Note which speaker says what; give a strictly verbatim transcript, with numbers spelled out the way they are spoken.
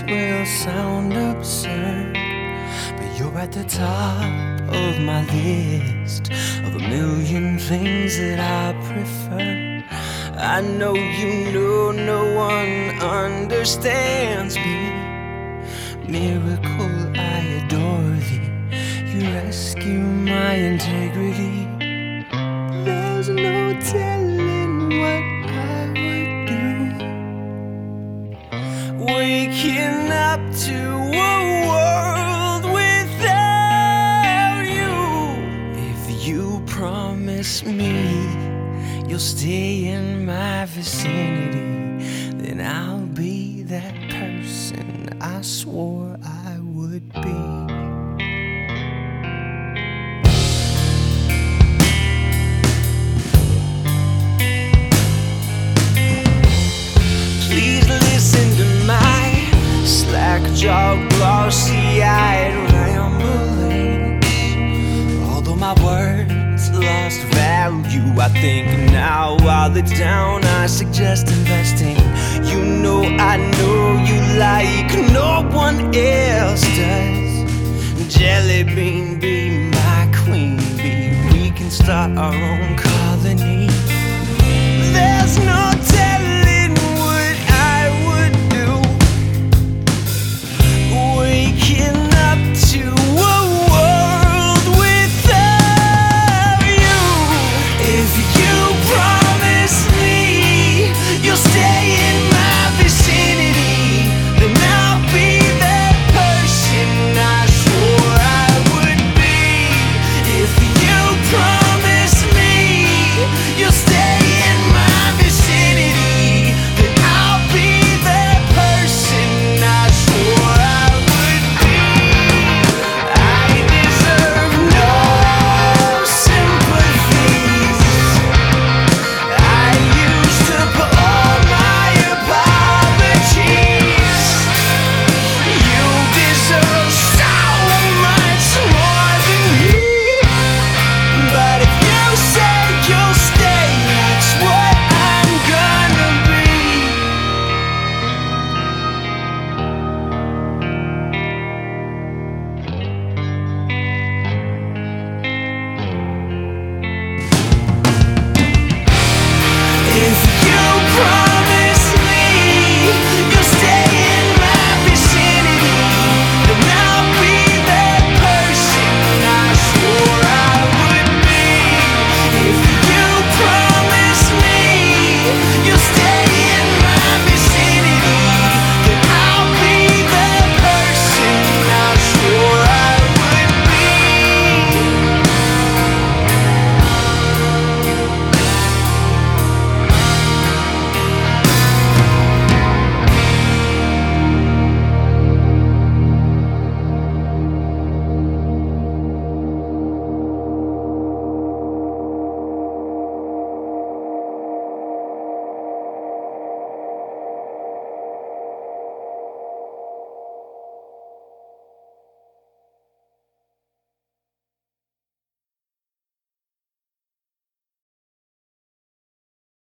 Speaker 1: will sound absurd, but you're at the top of my list of a million things that I prefer. I know you know no one understands me. Miracle, I adore thee. You rescue my integrity. There's no telling what I would do, waking up to a world without you. If you promise me you'll stay in my vicinity, then I'll be that person I swore I would be. Please listen to my slack-jawed, glossy-eyed ramblings. Although my words lost value, I think now while it's down I suggest investing. You know I know you like no one else does. Jelly bean, be my queen bee. We can start our own colony.